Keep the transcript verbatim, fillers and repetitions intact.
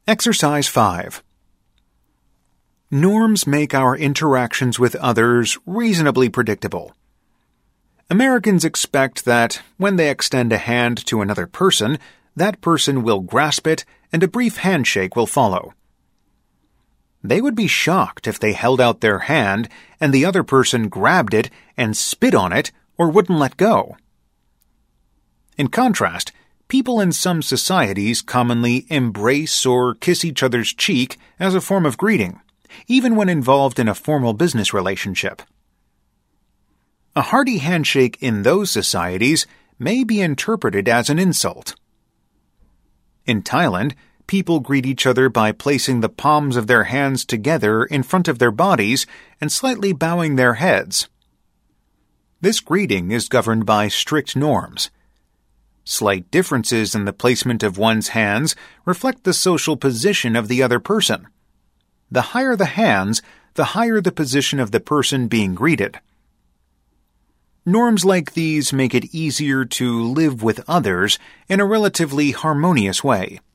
Exercise five. Norms make our interactions with others reasonably predictable. Americans expect that when they extend a hand to another person, that person will grasp it and a brief handshake will follow. They would be shocked if they held out their hand and the other person grabbed it and spit on it or wouldn't let go. In contrast, people in some societies commonly embrace or kiss each other's cheek as a form of greeting, even when involved in a formal business relationship. A hearty handshake in those societies may be interpreted as an insult. In Thailand, people greet each other by placing the palms of their hands together in front of their bodies and slightly bowing their heads. This greeting is governed by strict norms. Slight differences in the placement of one's hands reflect the social position of the other person. The higher the hands, the higher the position of the person being greeted. Norms like these make it easier to live with others in a relatively harmonious way.